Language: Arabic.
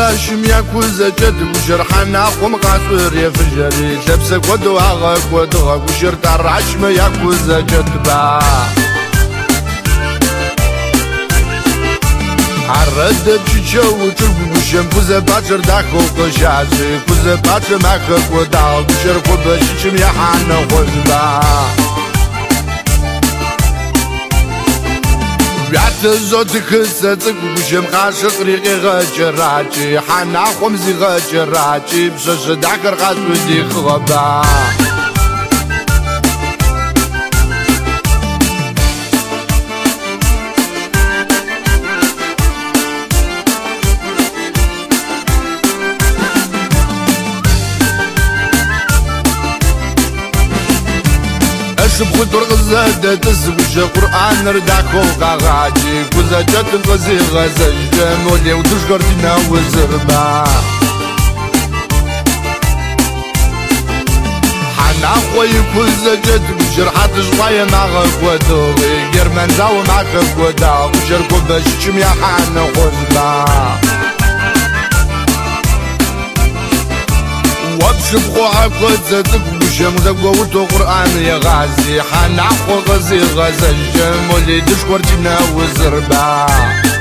باشم ياكوزا جد وجرحنا قوم قاصر يا فجري لبسك ودواغك ودغك وشرت الرعشمة ياكوزا جد با عرض بشيشو وشرب وشم كوزا باتر داكو قشازي كوزا باتر ماكك وداغ وشركو بشيشم يا حانا خزبا بيعت زوتك ستك وشم قاشق ريقي غجراجي حانا خمزي غجراجي بشش داكر قاس ودي خغبا بخدر غزادة تزوج قرآن رداكو قاعدي كوزا جات غزي غزا جمولي وتشقر دينا وزربا حنا خوي كوزا جات بجرحات شوية معك ودوغي جرمان زاو معك وداغ وشركو باشيشم يا حانا خزبا وابشب خوعك وزادك وشم زقوا وتو قرآن يا غازي حنا خو غزي غزا الجمولي دشكور جنا وزربا